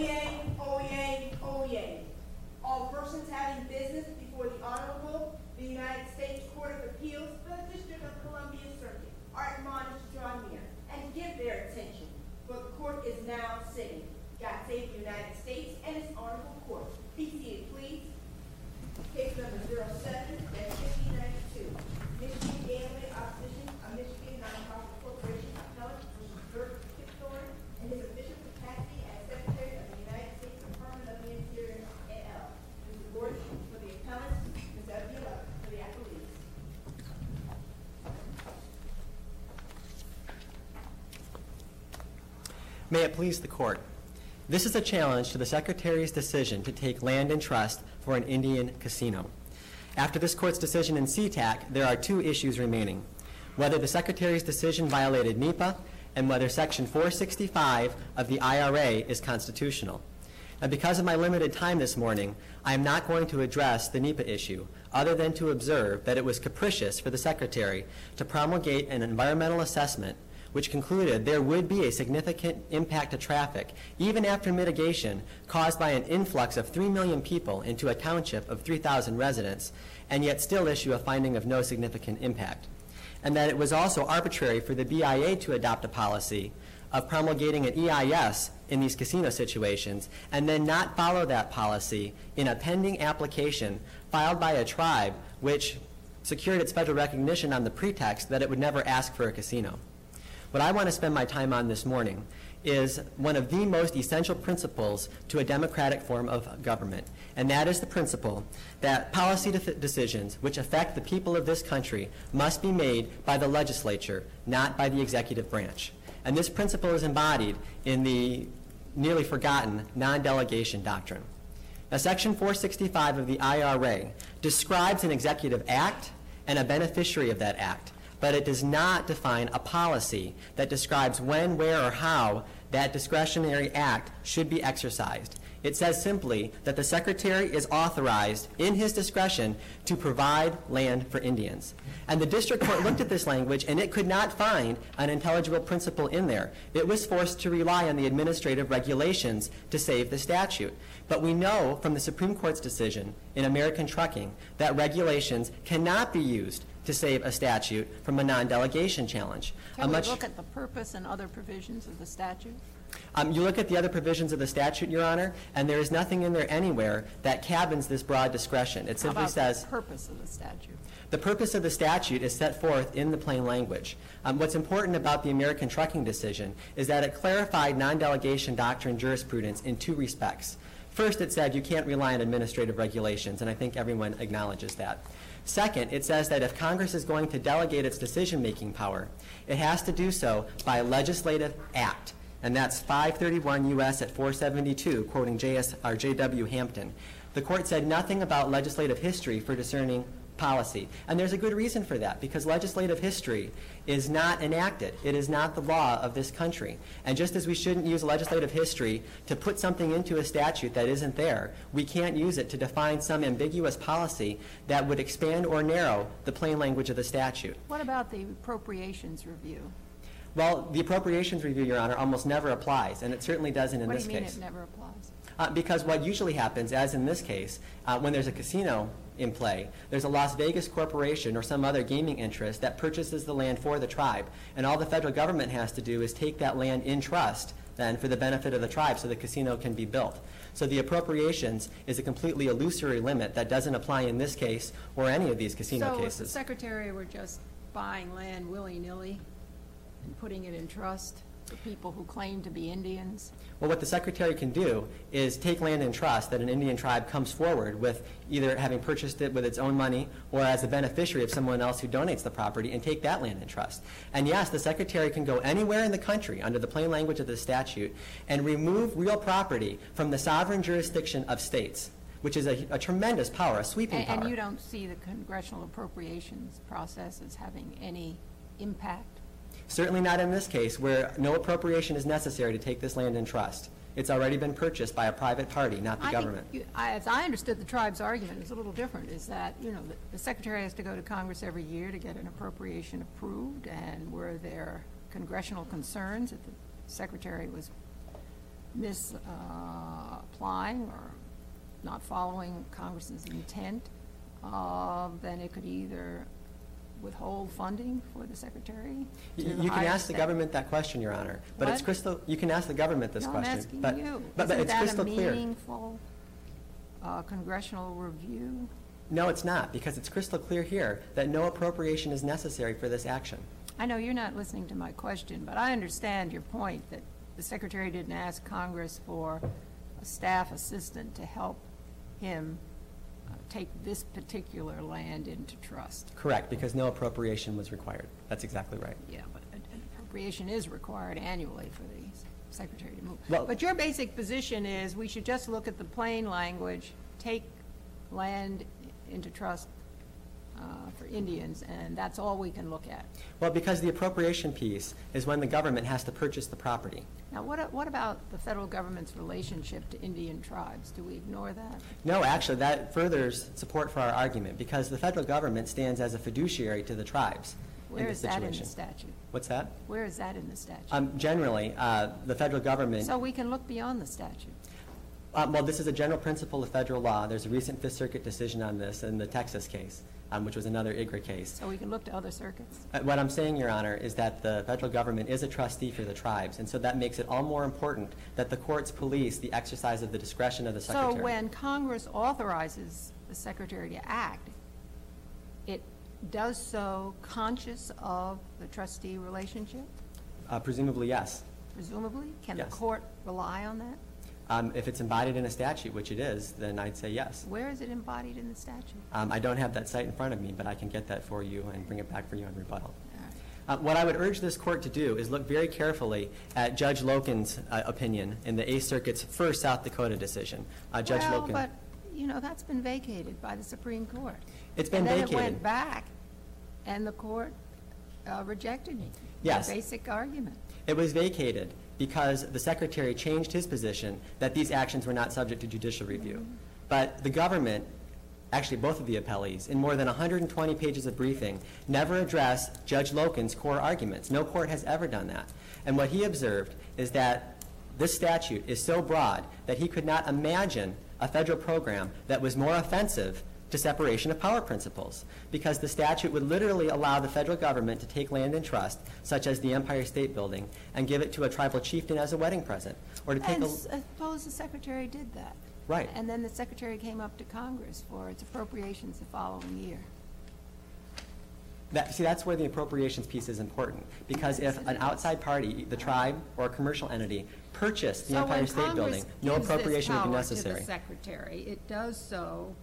Oyez, oyez, oyez. All persons having business before the Honorable, the United States Court of Appeals for the District of Columbia Circuit are admonished to draw near and give their attention, for the court is now sitting. God save the United States and its honorable court. Be seated, please. Case number 07-1592. Michigan Gateway Opposition of Michigan Nonprofit Corporation Appellant versus Bert Kipthorne in his official capacity as Secretary of the United States Department of the Interior, et.al. Mr. Gordon for the appellant, Ms. Avila for the appellees. May it please the court. This is a challenge to the Secretary's decision to take land in trust for an Indian casino. After this court's decision in SeaTac, there are two issues remaining: whether the Secretary's decision violated NEPA and whether Section 465 of the IRA is constitutional. Now, because of my limited time this morning, I am not going to address the NEPA issue, other than to observe that it was capricious for the Secretary to promulgate an environmental assessment which concluded there would be a significant impact to traffic, even after mitigation, caused by an influx of 3 million people into a township of 3,000 residents, and yet still issue a finding of no significant impact. And that it was also arbitrary for the BIA to adopt a policy of promulgating an EIS in these casino situations and then not follow that policy in a pending application filed by a tribe which secured its federal recognition on the pretext that it would never ask for a casino. What I want to spend my time on this morning is one of the most essential principles to a democratic form of government, and that is the principle that policy decisions which affect the people of this country must be made by the legislature, not by the executive branch. And this principle is embodied in the nearly forgotten non-delegation doctrine. Now, Section 465 of the IRA describes an executive act and a beneficiary of that act, but it does not define a policy that describes when, where, or how that discretionary act should be exercised. It says simply that the Secretary is authorized in his discretion to provide land for Indians. And the district court looked at this language and it could not find an intelligible principle in there. It was forced to rely on the administrative regulations to save the statute. But we know from the Supreme Court's decision in American Trucking that regulations cannot be used to save a statute from a non-delegation challenge. Can we look at the purpose and other provisions of the statute? You look at the other provisions of the statute, Your Honor, and there is nothing in there anywhere that cabins this broad discretion. It simply says... the purpose of the statute? The purpose of the statute is set forth in the plain language. What's important about the American Trucking decision is that it clarified non-delegation doctrine jurisprudence in two respects. First, it said you can't rely on administrative regulations, and I think everyone acknowledges that. Second, it says that if Congress is going to delegate its decision-making power, it has to do so by legislative act. And that's 531 U.S. at 472, quoting J.W. Hampton. The court said nothing about legislative history for discerning policy. And there's a good reason for that, because legislative history is not enacted. It is not the law of this country. And just as we shouldn't use legislative history to put something into a statute that isn't there, we can't use it to define some ambiguous policy that would expand or narrow the plain language of the statute. What about the appropriations review? Well, the appropriations review, Your Honor, almost never applies, and it certainly doesn't in this case. What do you mean it never applies? Because what usually happens, as in this case, when there's a casino in play, there's a Las Vegas corporation or some other gaming interest that purchases the land for the tribe, and all the federal government has to do is take that land in trust then for the benefit of the tribe so the casino can be built. So the appropriations is a completely illusory limit that doesn't apply in this case or any of these casino cases. So if the Secretary were just buying land willy-nilly and putting it in trust for people who claim to be Indians? Well, what the Secretary can do is take land in trust that an Indian tribe comes forward with, either having purchased it with its own money or as a beneficiary of someone else who donates the property, and take that land in trust. And yes, the Secretary can go anywhere in the country under the plain language of the statute and remove real property from the sovereign jurisdiction of states, which is a tremendous power, a sweeping power. And you don't see the congressional appropriations process as having any impact? Certainly not in this case, where no appropriation is necessary to take this land in trust. It's already been purchased by a private party, not the government. As I understood the tribe's argument, it's a little different, is that, you know, the Secretary has to go to Congress every year to get an appropriation approved, and were there congressional concerns that the Secretary was misapplying or not following Congress's intent, then it could either withhold funding for the secretary. You can ask the government that question, Your Honor. But What? it's crystal. You can ask the government this No, question. I'm asking but, you. But Isn't it's that crystal a clear. meaningful congressional review? No, it's not, because it's crystal clear here that no appropriation is necessary for this action. I know you're not listening to my question, but I understand your point that the secretary didn't ask Congress for a staff assistant to help him take this particular land into trust. Correct, because no appropriation was required. That's exactly right. Yeah, but an appropriation is required annually for the secretary to move. Well- But your basic position is we should just look at the plain language, take land into trust for Indians, and that's all we can look at. Well, because the appropriation piece is when the government has to purchase the property. Now, what about the federal government's relationship to Indian tribes? Do we ignore that? No, actually, that furthers support for our argument, because the federal government stands as a fiduciary to the tribes Where in this is that in the situation. statute? What's that? Where is that in the statute? Generally, the federal government... So we can look beyond the statute. Well, this is a general principle of federal law. There's a recent Fifth Circuit decision on this in the Texas case, which was another IGRA case. So we can look to other circuits. What I'm saying, Your Honor, is that the federal government is a trustee for the tribes, and so that makes it all more important that the courts police the exercise of the discretion of the secretary. So when Congress authorizes the secretary to act, it does so conscious of the trustee relationship, Presumably, yes. presumably? Can the Yes. court rely on that? If it's embodied in a statute, which it is, then I'd say yes. Where is it embodied in the statute? I don't have that cite in front of me, but I can get that for you and bring it back for you on rebuttal. All right. What I would urge this court to do is look very carefully at Judge Loken's opinion in the Eighth Circuit's first South Dakota decision. Judge Well, Loken. but, you know, that's been vacated by the Supreme Court. It's been And then vacated. it went back, and the court rejected it. Yes. The basic argument. It was vacated because the secretary changed his position that these actions were not subject to judicial review. But the government, actually both of the appellees, in more than 120 pages of briefing, never addressed Judge Loken's core arguments. No court has ever done that. And what he observed is that this statute is so broad that he could not imagine a federal program that was more offensive to separation of power principles, because the statute would literally allow the federal government to take land in trust, such as the Empire State Building, and give it to a tribal chieftain as a wedding present, or to take And a... suppose the secretary did that. Right. And then the secretary came up to Congress for its appropriations the following year. See, that's where the appropriations piece is important, because if an outside party, the tribe or a commercial entity, purchased the Empire State Building, no appropriation would be necessary. So when Congress gives this power to the secretary, it does so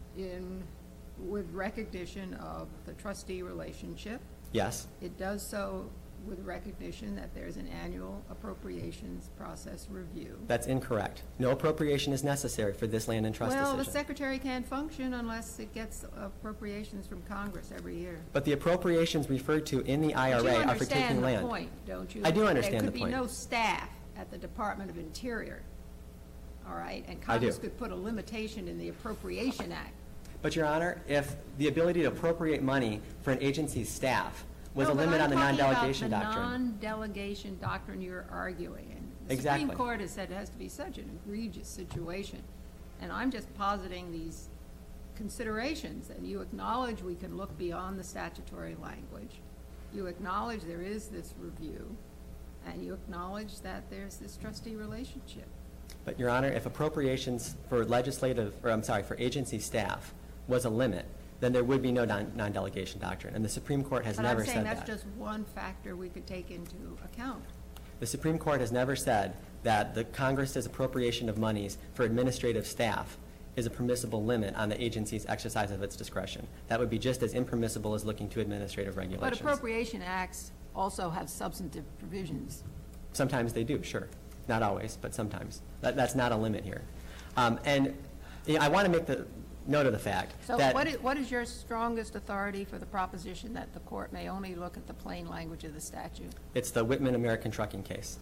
with recognition of the trustee relationship. Yes. It does so with recognition that there's an annual appropriations process review. That's incorrect. No appropriation is necessary for this land and trust Well, the decision. secretary can't function unless it gets appropriations from Congress every year. But the appropriations referred to in the IRA are for taking land. But you understand the point, don't you? I do understand the There point. could be no staff at the Department of Interior, all right? And I do. Congress could put a limitation in the Appropriation Act. But, Your Honor, if the ability to appropriate money for an agency's staff was a limit on the non-delegation No, but doctrine. I'm talking about the non-delegation doctrine you're arguing. And the Exactly. Supreme Court has said it has to be such an egregious situation. And I'm just positing these considerations, and you acknowledge we can look beyond the statutory language. You acknowledge there is this review, and you acknowledge that there's this trustee relationship. But, Your Honor, if appropriations for for agency staff was a limit, then there would be no non-delegation doctrine. And the Supreme Court has never said that. But I'm saying that's just one factor we could take into account. The Supreme Court has never said that the Congress's appropriation of monies for administrative staff is a permissible limit on the agency's exercise of its discretion. That would be just as impermissible as looking to administrative regulations. But appropriation acts also have substantive provisions. Sometimes they do, sure. Not always, but sometimes. That's not a limit here. And you know, I want to make the note of the fact So that... what is your strongest authority for the proposition that the court may only look at the plain language of the statute? It's the Whitman American Trucking case,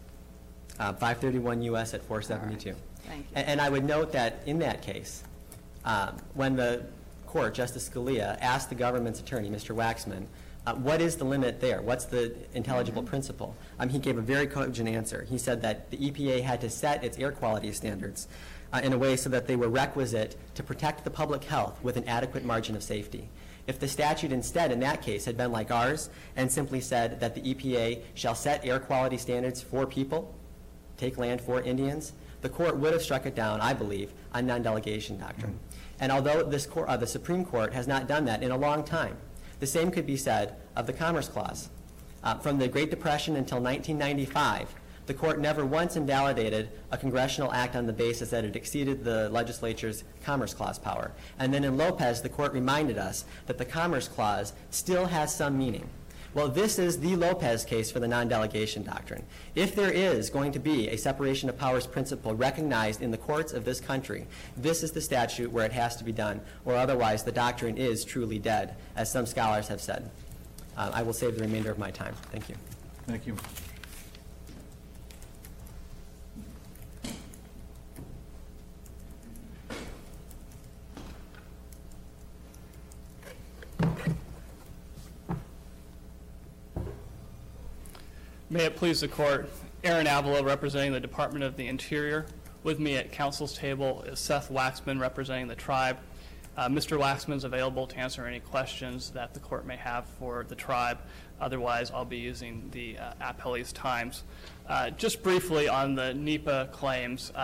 531 U.S. at 472. All right. Thank you. And I would note that in that case, when the court, Justice Scalia, asked the government's attorney, Mr. Waxman, What is the limit there? What's the intelligible principle? He gave a very cogent answer. He said that the EPA had to set its air quality standards in a way so that they were requisite to protect the public health with an adequate margin of safety. If the statute instead, in that case, had been like ours and simply said that the EPA shall set air quality standards for people, take land for Indians, the court would have struck it down, I believe, on non-delegation doctrine. And although the Supreme Court has not done that in a long time, the same could be said of the Commerce Clause. From the Great Depression until 1995, the court never once invalidated a congressional act on the basis that it exceeded the legislature's Commerce Clause power. And then in Lopez, the court reminded us that the Commerce Clause still has some meaning. Well, this is the Lopez case for the non-delegation doctrine. If there is going to be a separation of powers principle recognized in the courts of this country, this is the statute where it has to be done, or otherwise the doctrine is truly dead, as some scholars have said. I will save the remainder of my time. Thank you. Thank you. May it please the Court, Aaron Avila representing the Department of the Interior. With me at Council's table is Seth Waxman representing the tribe. Mr. Waxman is available to answer any questions that the Court may have for the tribe. Otherwise, I'll be using the appellee's times. Just briefly on the NEPA claims,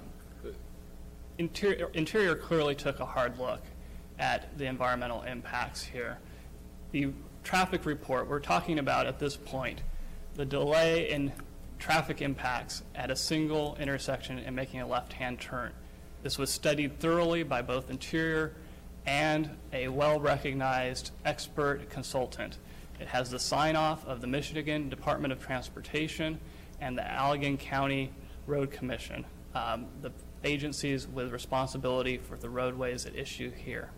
Interior clearly took a hard look at the environmental impacts here. The traffic report we're talking about at this point, the delay in traffic impacts at a single intersection and making a left-hand turn. This was studied thoroughly by both Interior and a well-recognized expert consultant. It has the sign-off of the Michigan Department of Transportation and the Allegan County Road Commission, the agencies with responsibility for the roadways at issue here.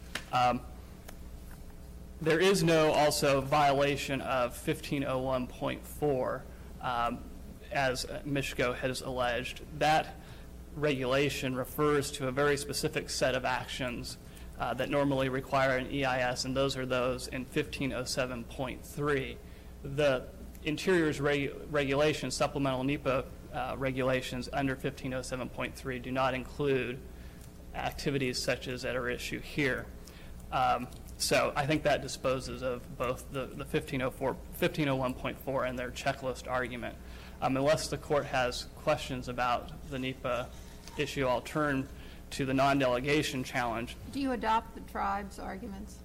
There is no also violation of 1501.4, as Michco has alleged. That regulation refers to a very specific set of actions that normally require an EIS, and those are those in 1507.3. The Interior's regulations, supplemental NEPA regulations under 1507.3 do not include activities such as that are issue here. So I think that disposes of both the 1501.4 and their checklist argument. Unless the Court has questions about the NEPA issue, I'll turn to the non-delegation challenge. Do you adopt the tribe's arguments?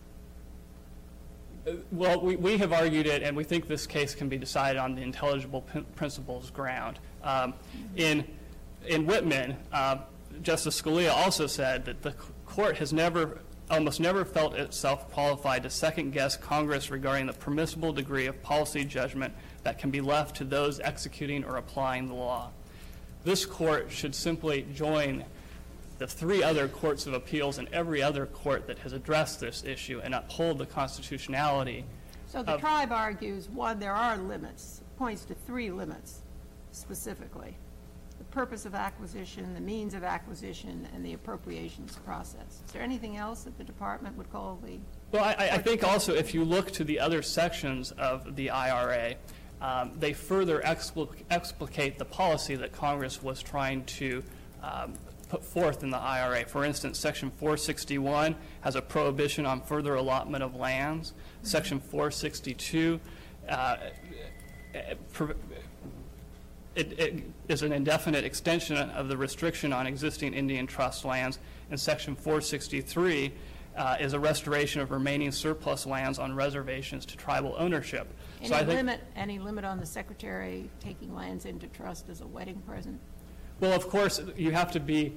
Well, we have argued it, and we think this case can be decided on the intelligible principles ground. In Whitman, Justice Scalia also said that the Court has almost never felt itself qualified to second-guess Congress regarding the permissible degree of policy judgment that can be left to those executing or applying the law. This Court should simply join the 3 other courts of appeals and every other court that has addressed this issue and uphold the constitutionality. So the tribe argues, one, there are limits, points to 3 limits specifically. The purpose of acquisition, the means of acquisition, and the appropriations process. Is there anything else that the department would call the... Well, I think also if you look to the other sections of the IRA, they further explicate the policy that Congress was trying to put forth in the IRA. For instance, Section 461 has a prohibition on further allotment of lands. Section 462 it is an indefinite extension of the restriction on existing Indian trust lands. And Section 463 is a restoration of remaining surplus lands on reservations to tribal ownership. Any limit on the Secretary taking lands into trust as a wedding present? Well, of course, you have to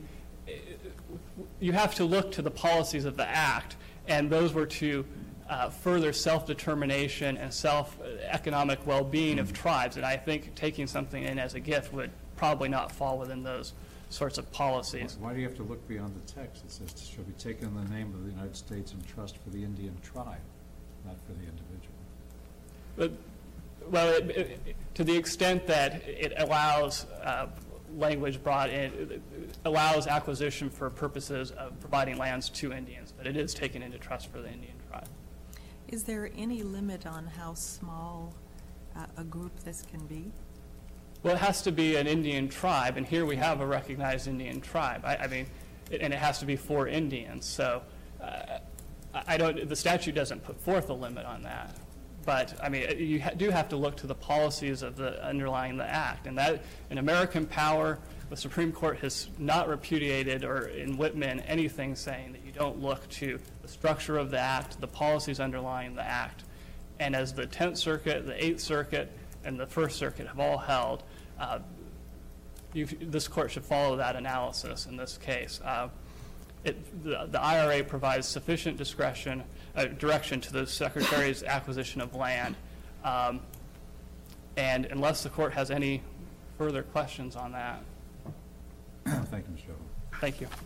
look to the policies of the Act, and those were to further self-determination and economic well-being of tribes. And I think taking something in as a gift would probably not fall within those sorts of policies. Why do you have to look beyond the text? It says it shall be taken in the name of the United States in trust for the Indian tribe, not for the individual. Well, to the extent that it allows language brought in, it allows acquisition for purposes of providing lands to Indians, but it is taken into trust for the Indian tribe. Is there any limit on how small a group this can be? Well, it has to be an Indian tribe, and here we have a recognized Indian tribe. I mean, and it has to be for Indians. So the statute doesn't put forth a limit on that. But, I mean, you do have to look to the policies of the underlying the act. And that, in American Power, the Supreme Court has not repudiated, or in Whitman, anything saying that you don't look to the structure of the act, the policies underlying the act. And as the 10th Circuit, the 8th Circuit, and the First Circuit have all held, this court should follow that analysis in this case. The IRA provides sufficient direction to the Secretary's acquisition of land. And unless the court has any further questions on that. Thank you, Mr. Joe. Thank you.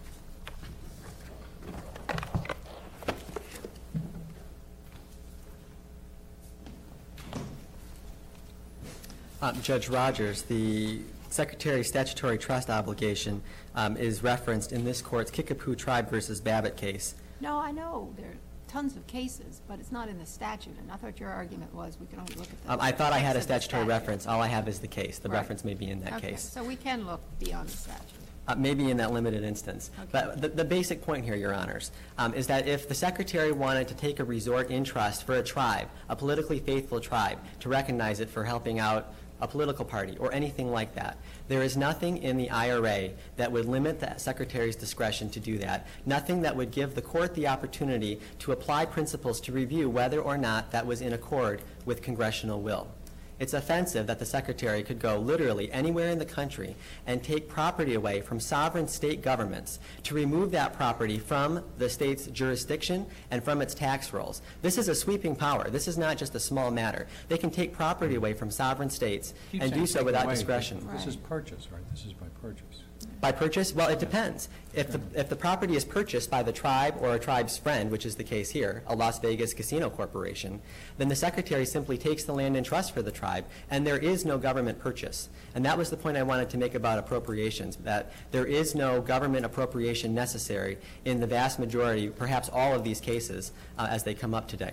Judge Rogers, the Secretary's statutory trust obligation is referenced in this court's Kickapoo Tribe versus Babbitt case. No, I know there are tons of cases, but it's not in the statute. And I thought your argument was we can only look at the I thought I had a text of the statutory statute. reference. All I have is the case. The Right. reference may be in that Okay, case. so we can look beyond the statute. Maybe in that limited instance. Okay. But the basic point here, Your Honors, is that if the Secretary wanted to take a resort in trust for a tribe, a politically faithful tribe, to recognize it for helping out a political party or anything like that, there is nothing in the IRA that would limit the Secretary's discretion to do that, nothing that would give the court the opportunity to apply principles to review whether or not that was in accord with congressional will. It's offensive that the Secretary could go literally anywhere in the country and take property away from sovereign state governments to remove that property from the state's jurisdiction and from its tax rolls. This is a sweeping power. This is not just a small matter. They can take property away from sovereign states Keep and saying do so take without away. discretion. This is Right. purchase, right? This is by purchase. By purchase? Well, it depends. If the property is purchased by the tribe or a tribe's friend, which is the case here, a Las Vegas casino corporation, then the Secretary simply takes the land in trust for the tribe, and there is no government purchase. And that was the point I wanted to make about appropriations, that there is no government appropriation necessary in the vast majority, perhaps all of these cases, as they come up today.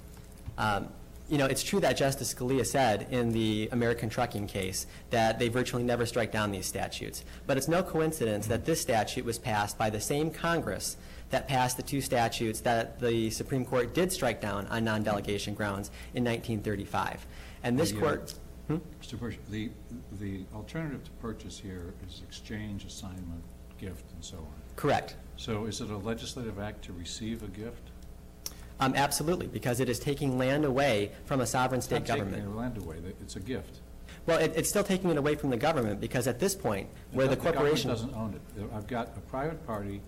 You know, it's true that Justice Scalia said in the American trucking case that they virtually never strike down these statutes. But it's no coincidence that this statute was passed by the same Congress that passed the two statutes that the Supreme Court did strike down on non-delegation grounds in 1935. And this court... Mr. Bush, the alternative to purchase here is exchange, assignment, gift, and so on. Correct. So is it a legislative act to receive a gift? Absolutely, because it is taking land away from a sovereign state government. Taking their land away. It's a gift. Well, it's still taking it away from the government, because at this point, where the corporation... The government doesn't own it. I've got a private party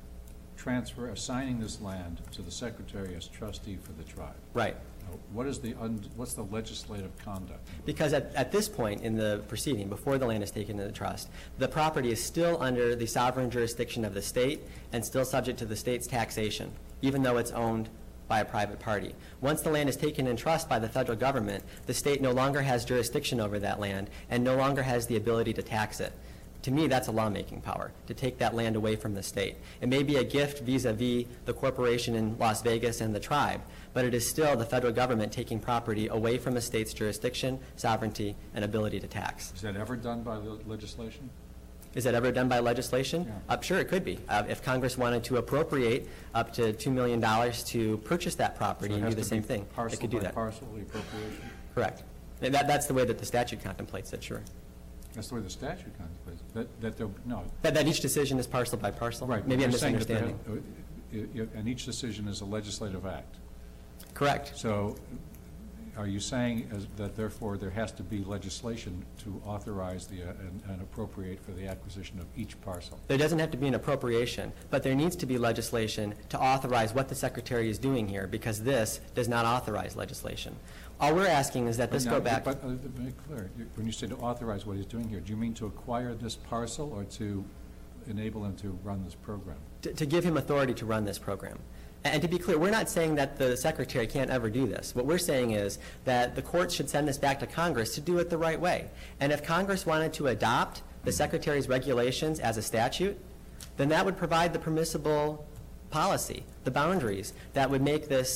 assigning this land to the Secretary as trustee for the tribe. Right. Now, what's the legislative conduct? Because at this point in the proceeding, before the land is taken into trust, the property is still under the sovereign jurisdiction of the state and still subject to the state's taxation, even though it's owned by a private party. Once the land is taken in trust by the federal government, the state no longer has jurisdiction over that land and no longer has the ability to tax it. To me, that's a lawmaking power, to take that land away from the state. It may be a gift vis-a-vis the corporation in Las Vegas and the tribe, but it is still the federal government taking property away from a state's jurisdiction, sovereignty, and ability to tax. Is that ever done by legislation? Is that ever done by legislation? Yeah. Sure, it could be. If Congress wanted to appropriate up to $2 million to purchase that property and do the same thing, it could do that. Parcel by parcel, the appropriation? Correct. That's the way that the statute contemplates it, sure. That's the way the statute contemplates it. That each decision is parcel by parcel? Right. Maybe I'm You're saying that misunderstanding. and each decision is a legislative act. Correct. So are you saying that therefore there has to be legislation to authorize and appropriate for the acquisition of each parcel? There doesn't have to be an appropriation, but there needs to be legislation to authorize what the Secretary is doing here, because this does not authorize legislation. All we're asking is that this go back... But to make clear, when you say to authorize what he's doing here, do you mean to acquire this parcel or to enable him to run this program? To give him authority to run this program. And to be clear, we're not saying that the Secretary can't ever do this. What we're saying is that the courts should send this back to Congress to do it the right way. And if Congress wanted to adopt the Secretary's regulations as a statute, then that would provide the permissible policy, the boundaries that would make this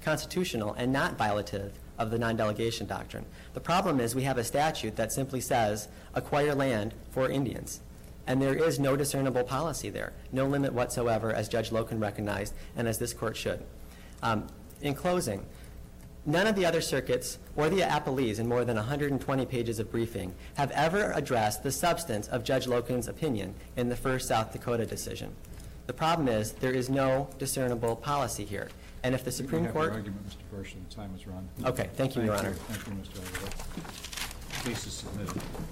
constitutional and not violative of the non-delegation doctrine. The problem is we have a statute that simply says acquire land for Indians. And there is no discernible policy there, no limit whatsoever, as Judge Loken recognized, and as this court should. In closing, none of the other circuits or the appellees in more than 120 pages of briefing have ever addressed the substance of Judge Loken's opinion in the first South Dakota decision. The problem is there is no discernible policy here. And if the Supreme Court... You have your argument, Mr. Bursch, and the time is run. Okay, thank you, Your Honor. Thank you, Mr. Aguilar. Case is submitted.